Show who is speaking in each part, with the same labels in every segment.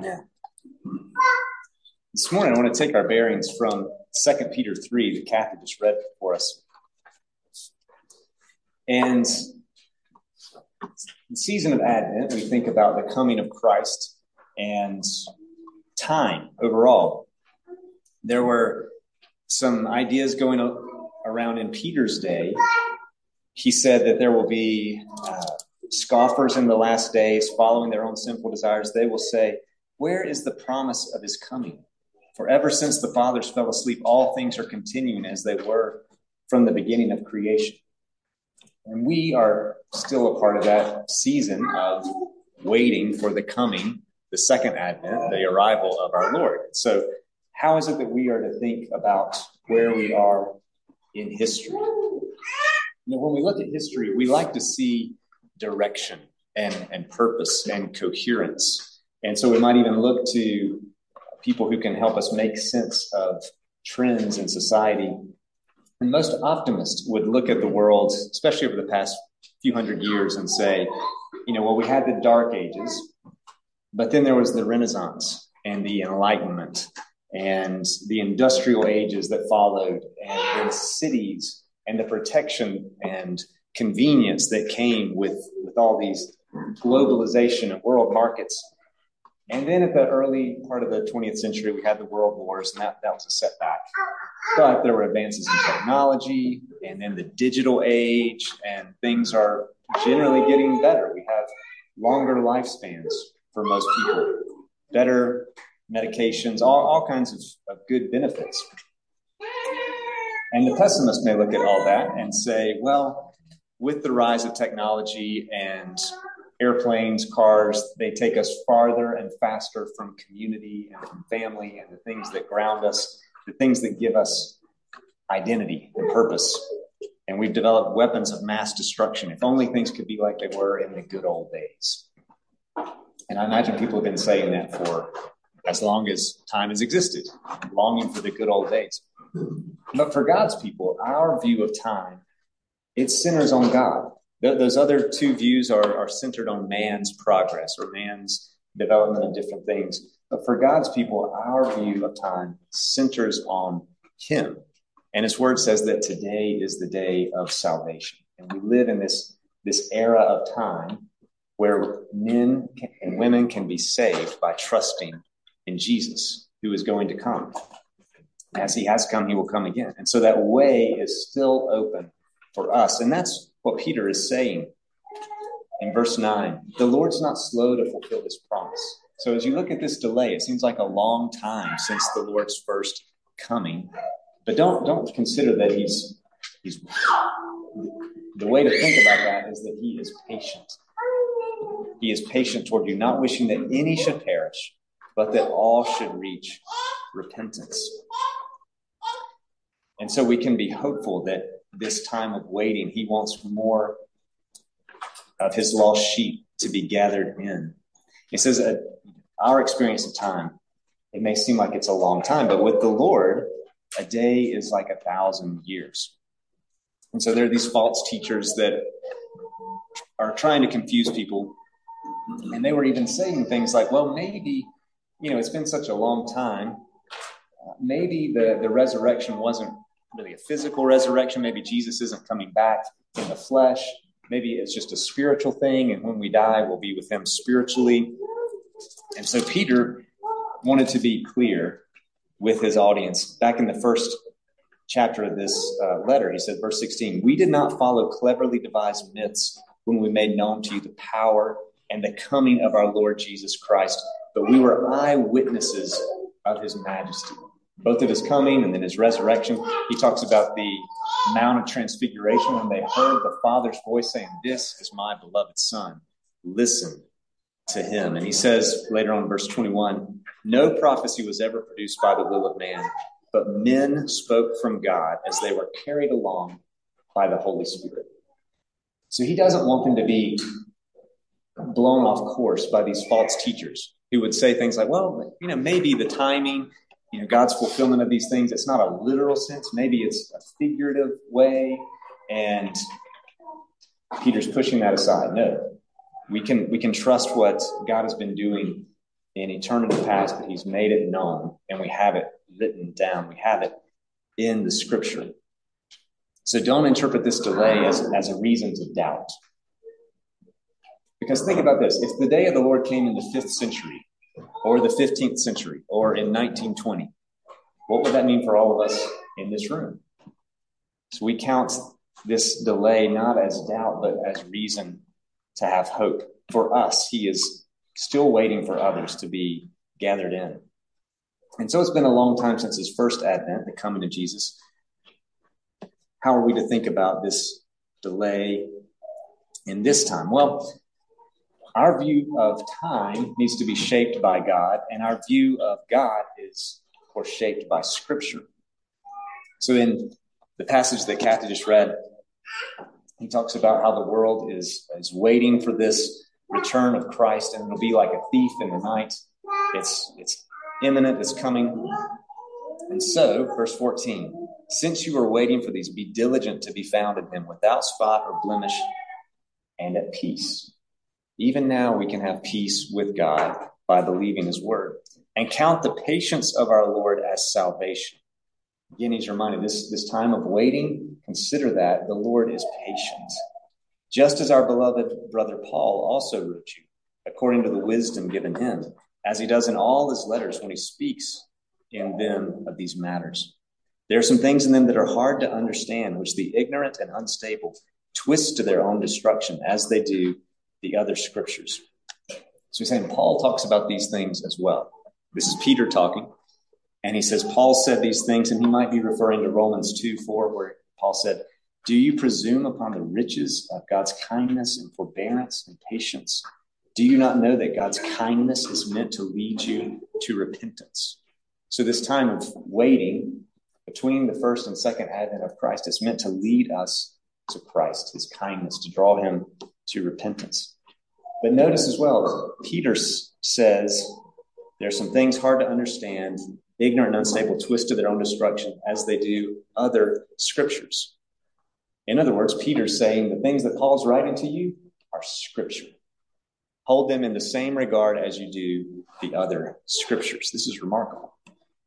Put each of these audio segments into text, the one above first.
Speaker 1: Amen. This morning, I want to take our bearings from 2 Peter 3 that Kathy just read for us. And the season of Advent, we think about the coming of Christ and time overall. There were some ideas going around in Peter's day. He said that there will be scoffers in the last days following their own sinful desires. They will say, "Where is the promise of his coming? For ever since the fathers fell asleep, all things are continuing as they were from the beginning of creation." And we are still a part of that season of waiting for the coming, the second Advent, the arrival of our Lord. So how is it that we are to think about where we are in history? When we look at history, we like to see direction and purpose and coherence. And so we might even look to people who can help us make sense of trends in society. And most optimists would look at the world, especially over the past few hundred years, and say, well, we had the Dark Ages, but then there was the Renaissance and the Enlightenment and the industrial ages that followed, and then cities and the protection and convenience that came with all these globalization and world markets. And then at the early part of the 20th century, we had the world wars, and that was a setback. But there were advances in technology, and then the digital age, and things are generally getting better. We have longer lifespans for most people, better medications, all kinds of good benefits. And the pessimist may look at all that and say, well, with the rise of technology and airplanes, cars, they take us farther and faster from community and from family and the things that ground us, the things that give us identity and purpose. And we've developed weapons of mass destruction. If only things could be like they were in the good old days. And I imagine people have been saying that for as long as time has existed, longing for the good old days. But for God's people, our view of time, it centers on God. Those other two views are centered on man's progress or man's development of different things. But for God's people, our view of time centers on him. And his word says that today is the day of salvation. And we live in this era of time where men and women can be saved by trusting in Jesus, who is going to come. As he has come, he will come again. And so that way is still open for us. And that's what Peter is saying in verse 9. The Lord's not slow to fulfill his promise. So as you look at this delay, it seems like a long time since the Lord's first coming. But don't consider that he's the way to think about that is that he is patient. He is patient toward you, not wishing that any should perish, but that all should reach repentance. And so we can be hopeful that this time of waiting, he wants more of his lost sheep to be gathered in. He says, our experience of time, it may seem like it's a long time, but with the Lord, a day is like 1,000 years. And so there are these false teachers that are trying to confuse people. And they were even saying things like, well, maybe, it's been such a long time. Maybe the resurrection wasn't really a physical resurrection. Maybe Jesus isn't coming back in the flesh. Maybe it's just a spiritual thing. And when we die, we'll be with him spiritually. And so Peter wanted to be clear with his audience. Back in the first chapter of this letter, he said, verse 16, "We did not follow cleverly devised myths when we made known to you the power and the coming of our Lord Jesus Christ, but we were eyewitnesses of his majesty." Both of his coming and then his resurrection. He talks about the Mount of Transfiguration when they heard the Father's voice saying, "This is my beloved Son. Listen to him." And he says later on in verse 21, "No prophecy was ever produced by the will of man, but men spoke from God as they were carried along by the Holy Spirit." So he doesn't want them to be blown off course by these false teachers who would say things like, well, maybe the timing, God's fulfillment of these things, it's not a literal sense. Maybe it's a figurative way. And Peter's pushing that aside. No, we can trust what God has been doing in eternity past, but he's made it known, and we have it written down. We have it in the scripture. So don't interpret this delay as a reason to doubt. Because think about this. If the day of the Lord came in the 5th century, or the 15th century, or in 1920, what would that mean for all of us in this room? So we count this delay not as doubt, but as reason to have hope. For us, he is still waiting for others to be gathered in. And so it's been a long time since his first advent, the coming of Jesus. How are we to think about this delay in this time? Well, our view of time needs to be shaped by God, and our view of God is, of course, shaped by Scripture. So in the passage that Kathy just read, he talks about how the world is waiting for this return of Christ, and it'll be like a thief in the night. It's imminent, it's coming. And so, verse 14, since you are waiting for these, be diligent to be found in him without spot or blemish and at peace. Even now we can have peace with God by believing his word, and count the patience of our Lord as salvation. Again, he's reminded this time of waiting, consider that the Lord is patient. Just as our beloved brother Paul also wrote you, according to the wisdom given him, as he does in all his letters when he speaks in them of these matters. There are some things in them that are hard to understand, which the ignorant and unstable twist to their own destruction, as they do the other scriptures. So he's saying Paul talks about these things as well. This is Peter talking. And he says, Paul said these things, and he might be referring to Romans 2:4, where Paul said, do you presume upon the riches of God's kindness and forbearance and patience? Do you not know that God's kindness is meant to lead you to repentance? So this time of waiting between the first and second advent of Christ is meant to lead us to Christ, his kindness, to draw him to repentance. But notice as well that Peter says there's some things hard to understand, ignorant and unstable twist to their own destruction, as they do other scriptures. In other words, Peter's saying the things that Paul's writing to you are scripture. Hold them in the same regard as you do the other scriptures. This is remarkable.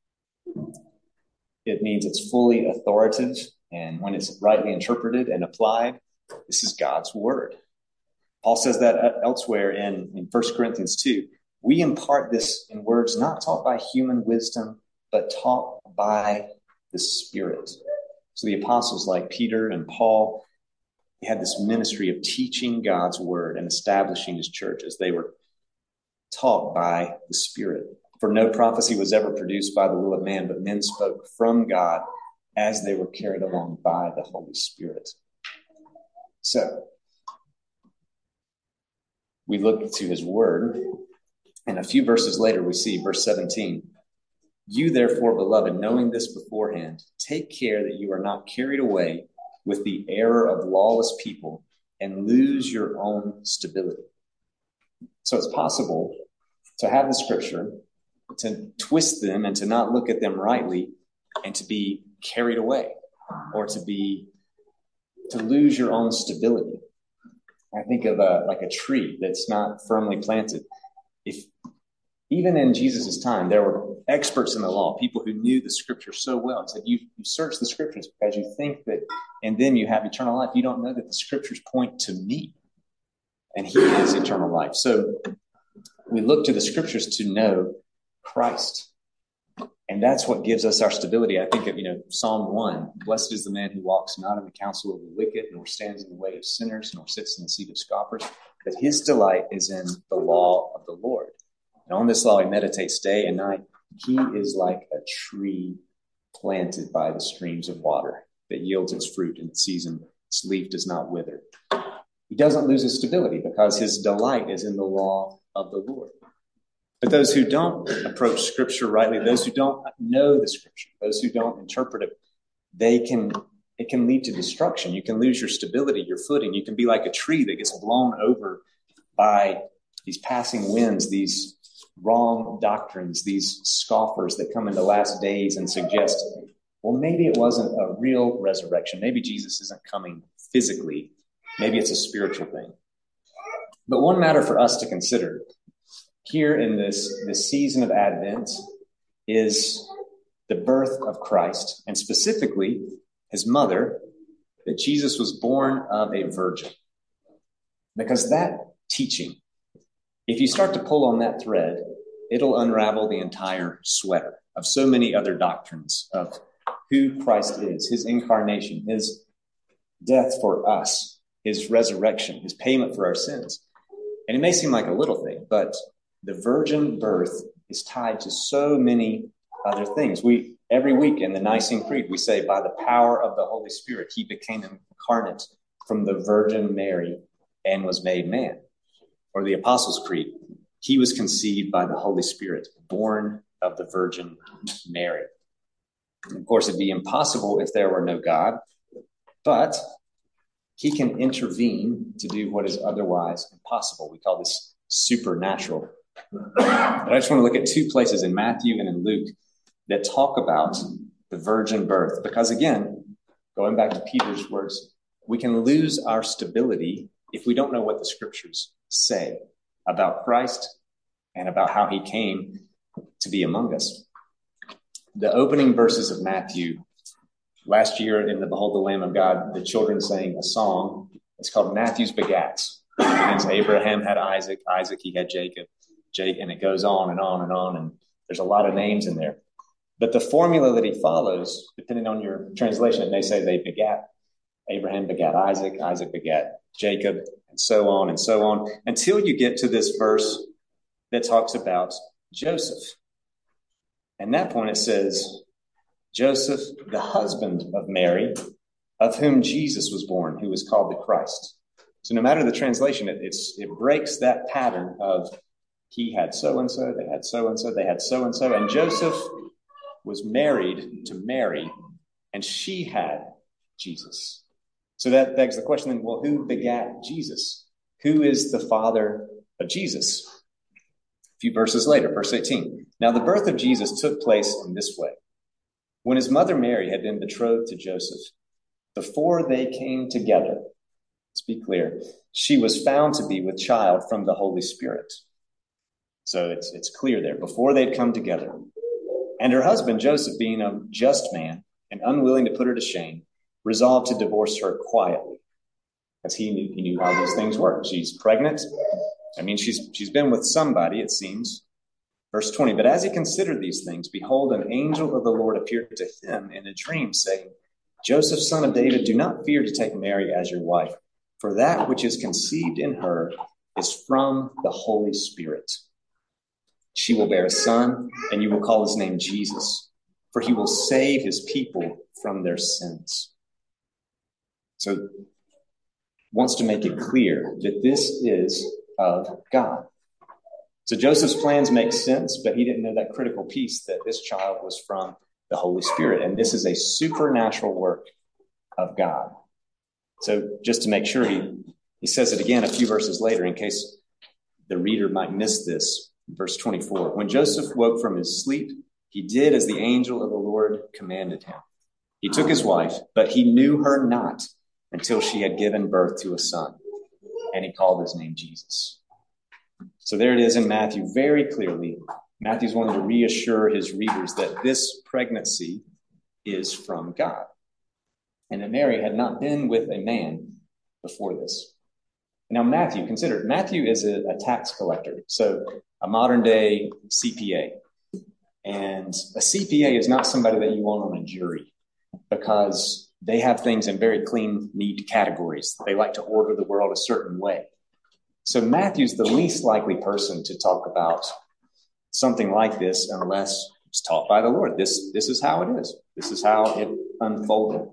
Speaker 1: It means it's fully authoritative, and when it's rightly interpreted and applied, this is God's word. Paul says that elsewhere in 1 Corinthians 2. We impart this in words not taught by human wisdom, but taught by the Spirit. So the apostles like Peter and Paul, they had this ministry of teaching God's word and establishing his church as they were taught by the Spirit. For no prophecy was ever produced by the will of man, but men spoke from God as they were carried along by the Holy Spirit. So we look to his word, and a few verses later we see verse 17. You therefore, beloved, knowing this beforehand, take care that you are not carried away with the error of lawless people and lose your own stability. So it's possible to have the scripture, to twist them and to not look at them rightly, and to be carried away, or to lose your own stability. I think of like a tree that's not firmly planted. If even in Jesus' time, there were experts in the law, people who knew the scripture so well, and said, you search the scriptures because you think that in them you have eternal life. You don't know that the scriptures point to me, and he is eternal life. So we look to the scriptures to know Christ. And that's what gives us our stability. I think of, Psalm 1, blessed is the man who walks not in the counsel of the wicked, nor stands in the way of sinners, nor sits in the seat of scoffers, but his delight is in the law of the Lord. And on this law he meditates day and night. He is like a tree planted by the streams of water that yields its fruit in its season. Its leaf does not wither. He doesn't lose his stability because his delight is in the law of the Lord. But those who don't approach scripture rightly, those who don't know the scripture, those who don't interpret it, it can lead to destruction. You can lose your stability, your footing. You can be like a tree that gets blown over by these passing winds, these wrong doctrines, these scoffers that come in the last days and suggest, well, maybe it wasn't a real resurrection. Maybe Jesus isn't coming physically. Maybe it's a spiritual thing. But one matter for us to consider, here in this season of Advent is the birth of Christ, and specifically his mother, that Jesus was born of a virgin. Because that teaching, if you start to pull on that thread, it'll unravel the entire sweater of so many other doctrines of who Christ is, his incarnation, his death for us, his resurrection, his payment for our sins. And it may seem like a little thing, but the virgin birth is tied to so many other things. Every week in the Nicene Creed, we say, by the power of the Holy Spirit, he became incarnate from the Virgin Mary and was made man. Or the Apostles' Creed, he was conceived by the Holy Spirit, born of the Virgin Mary. And of course, it'd be impossible if there were no God, but he can intervene to do what is otherwise impossible. We call this supernatural. But I just want to look at two places in Matthew and in Luke that talk about the virgin birth. Because again, going back to Peter's words, we can lose our stability if we don't know what the scriptures say about Christ and about how he came to be among us. The opening verses of Matthew, last year in the Behold the Lamb of God, the children sang a song. It's called Matthew's Begats. It means Abraham had Isaac, he had Jacob, and it goes on and on and on. And there's a lot of names in there. But the formula that he follows, depending on your translation, it may say they begat. Abraham begat Isaac, Isaac begat Jacob, and so on, until you get to this verse that talks about Joseph. And at that point it says, Joseph, the husband of Mary, of whom Jesus was born, who was called the Christ. So no matter the translation, it breaks that pattern of he had so-and-so, they had so-and-so, they had so-and-so, and Joseph was married to Mary, and she had Jesus. So that begs the question then, well, who begat Jesus? Who is the father of Jesus? A few verses later, verse 18. Now the birth of Jesus took place in this way. When his mother Mary had been betrothed to Joseph, before they came together, let's be clear, she was found to be with child from the Holy Spirit. So it's clear there, before they'd come together. And her husband, Joseph, being a just man and unwilling to put her to shame, resolved to divorce her quietly, because he knew how these things work. She's pregnant. I mean, she's been with somebody, it seems. Verse 20, but as he considered these things, behold, an angel of the Lord appeared to him in a dream, saying, Joseph, son of David, do not fear to take Mary as your wife, for that which is conceived in her is from the Holy Spirit. She will bear a son, and you will call his name Jesus, for he will save his people from their sins. So wants to make it clear that this is of God. So Joseph's plans make sense, but he didn't know that critical piece that this child was from the Holy Spirit. And this is a supernatural work of God. So just to make sure, he says it again a few verses later in case the reader might miss this. Verse 24, when Joseph woke from his sleep, he did as the angel of the Lord commanded him. He took his wife, but he knew her not until she had given birth to a son, and he called his name Jesus. So there it is in Matthew very clearly. Matthew's wanting to reassure his readers that this pregnancy is from God, and that Mary had not been with a man before this. Now, consider it. Matthew is a tax collector, so a modern day CPA. And a CPA is not somebody that you want on a jury because they have things in very clean, neat categories. They like to order the world a certain way. So Matthew's the least likely person to talk about something like this unless it's taught by the Lord. This is how it is. This is how it unfolded.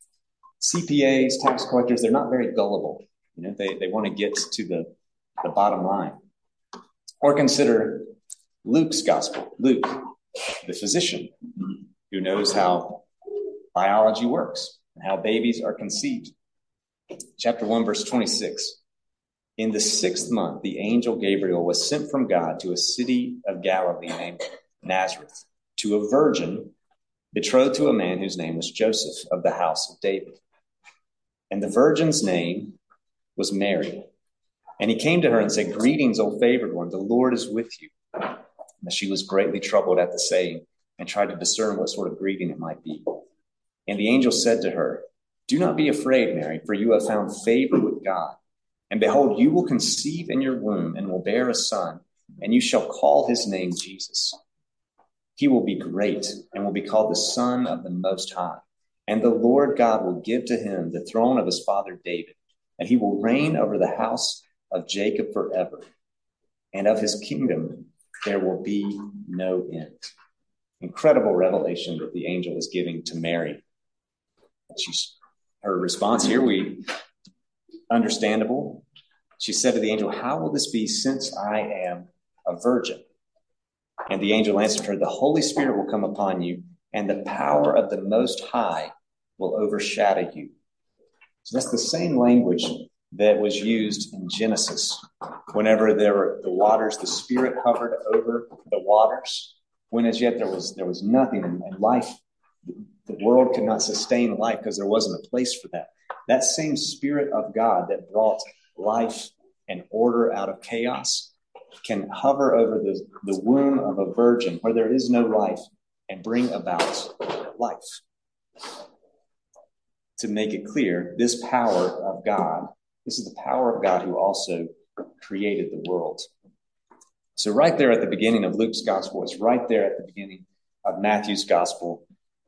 Speaker 1: CPAs, tax collectors, they're not very gullible. They want to get to the bottom line. Or consider Luke's gospel. Luke, the physician, who knows how biology works and how babies are conceived. Chapter 1, verse 26. In the 6th month, the angel Gabriel was sent from God to a city of Galilee named Nazareth, to a virgin betrothed to a man whose name was Joseph of the house of David. And the virgin's name was Mary. And he came to her and said, "Greetings, O favored one, the Lord is with you." And she was greatly troubled at the saying and tried to discern what sort of greeting it might be. And the angel said to her, "Do not be afraid, Mary, for you have found favor with God. And behold, you will conceive in your womb and will bear a son, and you shall call his name Jesus. He will be great and will be called the Son of the Most High. And the Lord God will give to him the throne of his father David, and he will reign over the house of Jacob forever. And of his kingdom there will be no end." Incredible revelation that the angel is giving to Mary. Her response here, understandable. She said to the angel, "How will this be since I am a virgin?" And the angel answered her, "The Holy Spirit will come upon you, and the power of the Most High will overshadow you." So that's the same language that was used in Genesis. Whenever there were the waters, the Spirit hovered over the waters, when as yet there was nothing, and life, the world could not sustain life because there wasn't a place for that. That same Spirit of God that brought life and order out of chaos can hover over the womb of a virgin where there is no life and bring about life. To make it clear, this power of God, this is the power of God who also created the world. So right there at the beginning of Luke's gospel, it's right there at the beginning of Matthew's gospel.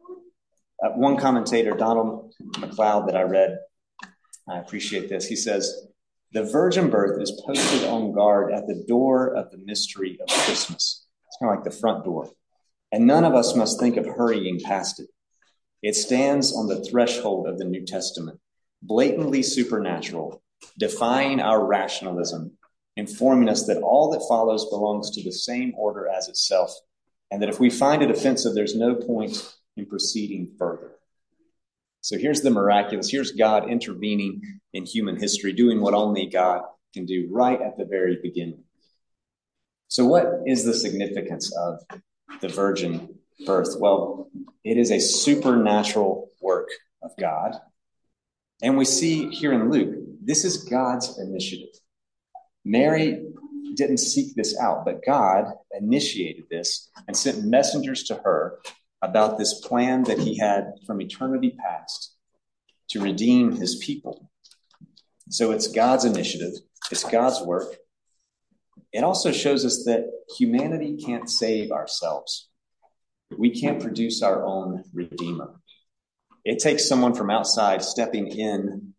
Speaker 1: One commentator, Donald MacLeod, that I read, I appreciate this. He says, "The virgin birth is posted on guard at the door of the mystery of Christmas." It's kind of like the front door. And none of us must think of hurrying past it. It stands on the threshold of the New Testament, blatantly supernatural, defying our rationalism, informing us that all that follows belongs to the same order as itself, and that if we find it offensive, there's no point in proceeding further. So here's the miraculous. Here's God intervening in human history, doing what only God can do right at the very beginning. So what is the significance of the virgin birth? Well, it is a supernatural work of God. And we see here in Luke, this is God's initiative. Mary didn't seek this out, but God initiated this and sent messengers to her about this plan that he had from eternity past to redeem his people. So it's God's initiative. It's God's work. It also shows us that humanity can't save ourselves. We can't produce our own Redeemer. It takes someone from outside stepping in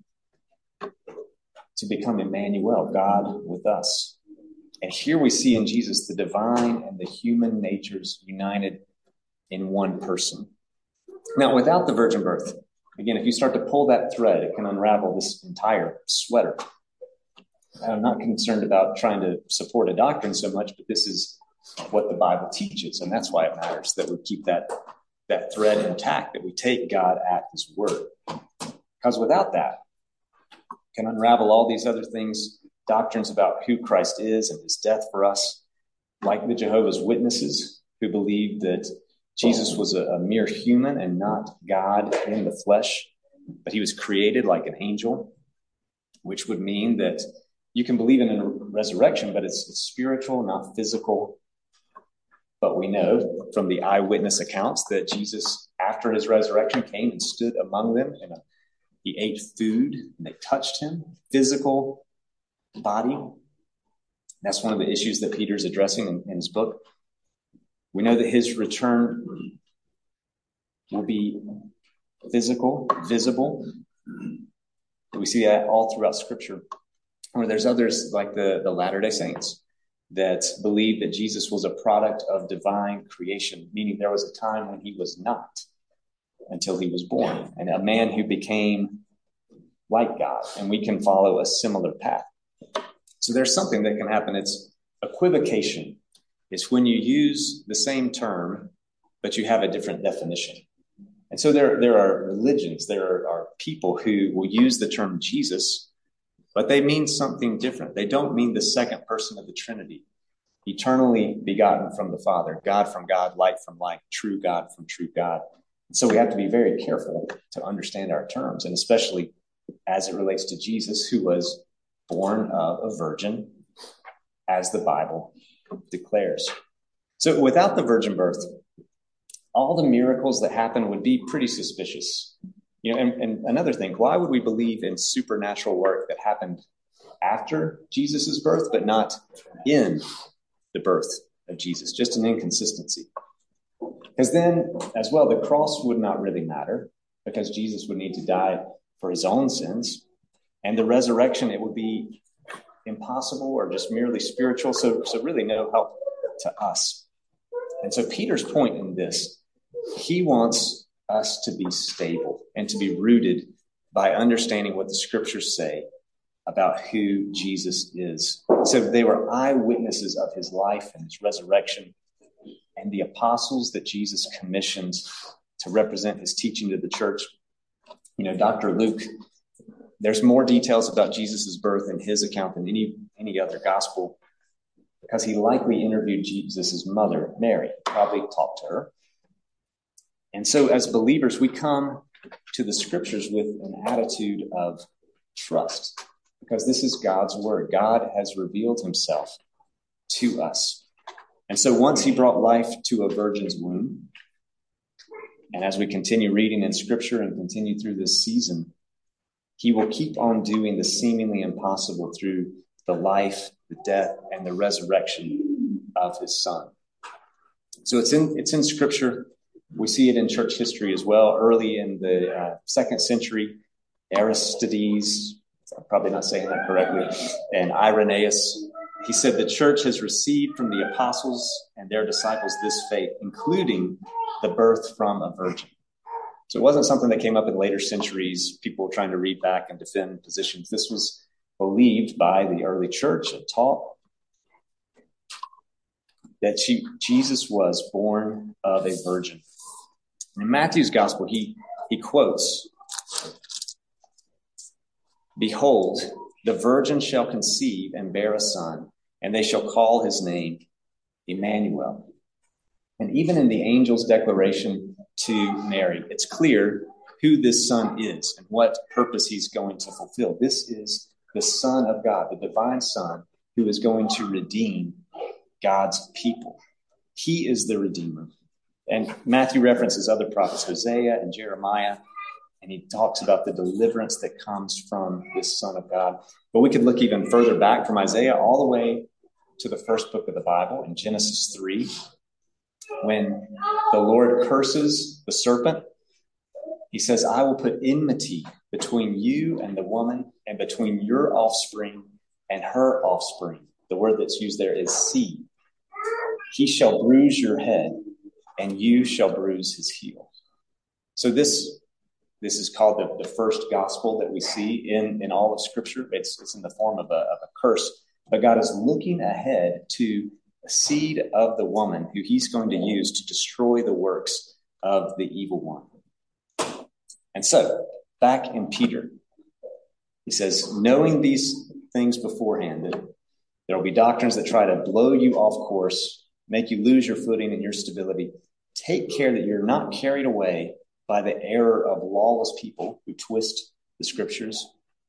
Speaker 1: to become Emmanuel, God with us. And here we see in Jesus the divine and the human natures united in one person. Now, without the virgin birth, again, if you start to pull that thread, it can unravel this entire sweater. I'm not concerned about trying to support a doctrine so much, but this is what the Bible teaches, and that's why it matters that we keep that thread intact, that we take God at his word. Because without that, it can unravel all these other things, doctrines about who Christ is and his death for us, like the Jehovah's Witnesses, who believe that Jesus was a mere human and not God in the flesh, but he was created like an angel, which would mean that you can believe in a resurrection, but it's spiritual, not physical. But we know from the eyewitness accounts that Jesus, after his resurrection, came and stood among them, and he ate food, and they touched him, physical body. That's one of the issues that Peter's addressing in his book. We know that his return will be physical, visible. We see that all throughout Scripture. Or there's others like the Latter-day Saints that believe that Jesus was a product of divine creation, meaning there was a time when he was not until he was born, and a man who became like God, and we can follow a similar path. So there's something that can happen. It's equivocation. It's when you use the same term, but you have a different definition. And so there are religions, there are people who will use the term Jesus, but they mean something different. They don't mean the second person of the Trinity, eternally begotten from the Father, God from God, light from light, true God from true God. And so we have to be very careful to understand our terms, and especially as it relates to Jesus, who was born of a virgin, as the Bible declares. So without the virgin birth, all the miracles that happen would be pretty suspicious. And another thing, why would we believe in supernatural work that happened after Jesus' birth, but not in the birth of Jesus? Just an inconsistency. Because then, as well, the cross would not really matter, because Jesus would need to die for his own sins. And the resurrection, it would be impossible or just merely spiritual, so really no help to us. And so Peter's point in this, he wants us to be stable and to be rooted by understanding what the scriptures say about who Jesus is. So they were eyewitnesses of his life and his resurrection, and the apostles that Jesus commissioned to represent his teaching to the church. Dr. Luke, there's more details about Jesus' birth in his account than any other gospel, because he likely interviewed Jesus' mother, Mary, probably talked to her. And so as believers, we come to the scriptures with an attitude of trust, because this is God's word. God has revealed himself to us. And so once he brought life to a virgin's womb, and as we continue reading in scripture and continue through this season, he will keep on doing the seemingly impossible through the life, the death, and the resurrection of his son. So it's in scripture. We see it in church history as well. Early in the 2nd century, Aristides, I'm probably not saying that correctly, and Irenaeus, he said the church has received from the apostles and their disciples this faith, including the birth from a virgin. So it wasn't something that came up in later centuries, people trying to read back and defend positions. This was believed by the early church and taught that Jesus was born of a virgin. In Matthew's gospel, he quotes, "Behold, the virgin shall conceive and bear a son, and they shall call his name Emmanuel." And even in the angel's declaration to Mary, it's clear who this son is and what purpose he's going to fulfill. This is the Son of God, the divine Son, who is going to redeem God's people. He is the Redeemer. And Matthew references other prophets, Hosea and Jeremiah, and he talks about the deliverance that comes from this Son of God. But we could look even further back from Isaiah all the way to the first book of the Bible in Genesis 3, when the Lord curses the serpent. He says, "I will put enmity between you and the woman, and between your offspring and her offspring." The word that's used there is seed. "He shall bruise your head, and you shall bruise his heel." So this is called the first gospel that we see in all of Scripture. It's in the form of a curse. But God is looking ahead to a seed of the woman who he's going to use to destroy the works of the evil one. And so, back in Peter, he says, knowing these things beforehand, that there will be doctrines that try to blow you off course, make you lose your footing and your stability. Take care that you're not carried away by the error of lawless people who twist the scriptures,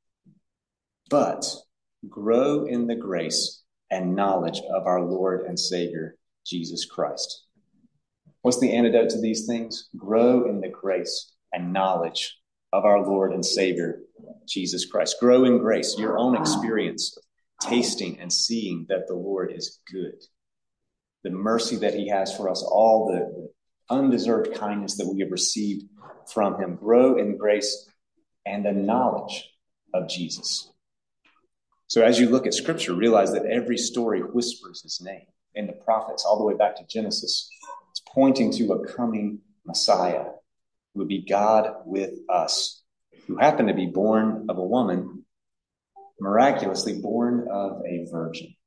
Speaker 1: but grow in the grace and knowledge of our Lord and Savior, Jesus Christ. What's the antidote to these things? Grow in the grace and knowledge of our Lord and Savior, Jesus Christ. Grow in grace, your own experience of tasting and seeing that the Lord is good. The mercy that he has for us, all the undeserved kindness that we have received from him. Grow in grace and the knowledge of Jesus. So as you look at Scripture, realize that every story whispers his name. In the prophets, all the way back to Genesis, it's pointing to a coming Messiah who would be God with us, who happened to be born of a woman, miraculously born of a virgin.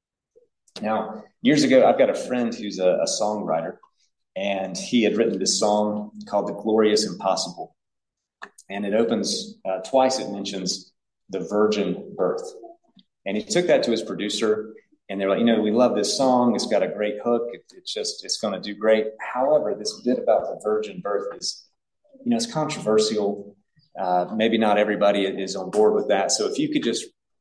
Speaker 1: Now, years ago, I've got a friend who's a songwriter, and he had written this song called The Glorious Impossible. And it opens, twice it mentions the virgin birth. And he took that to his producer, and they're like, we love this song. It's got a great hook. It's going to do great. However, this bit about the virgin birth is, it's controversial. Maybe not everybody is on board with that. So if you could just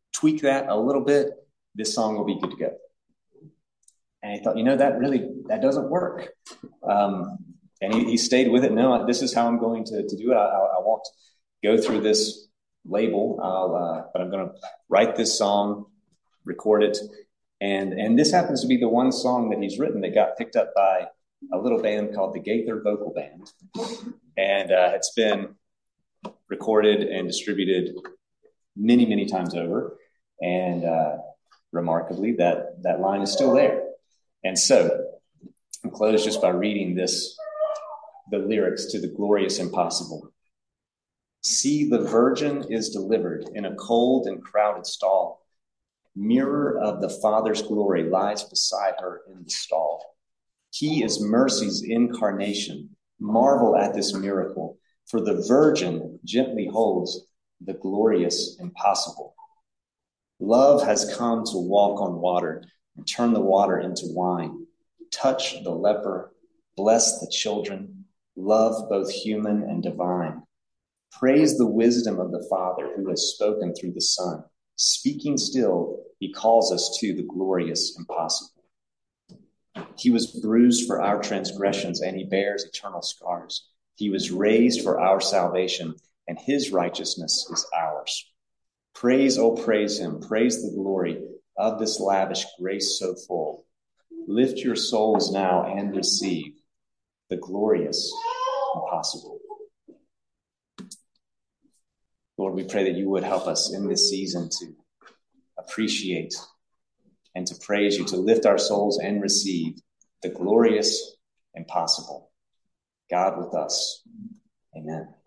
Speaker 1: tweak that a little bit, this song will be good to go. And he thought, that doesn't work. And he stayed with it. No, this is how I'm going to do it. I won't go through this label, but I'm going to write this song, record it. And this happens to be the one song that he's written that got picked up by a little band called the Gaither Vocal Band. And it's been recorded and distributed many, many times over. And remarkably, that line is still there. And so I'll close just by reading the lyrics to The Glorious Impossible. See, the virgin is delivered in a cold and crowded stall. Mirror of the Father's glory lies beside her in the stall. He is mercy's incarnation. Marvel at this miracle, for the virgin gently holds the glorious impossible. Love has come to walk on water and turn the water into wine. Touch the leper, bless the children, love both human and divine. Praise the wisdom of the Father who has spoken through the Son. Speaking still, he calls us to the glorious impossible. He was bruised for our transgressions, and he bears eternal scars. He was raised for our salvation, and his righteousness is ours. Praise, oh praise him, praise the glory of this lavish grace so full. Lift your souls now and receive the glorious impossible. Lord, we pray that you would help us in this season to appreciate and to praise you, to lift our souls and receive the glorious impossible. God with us. Amen.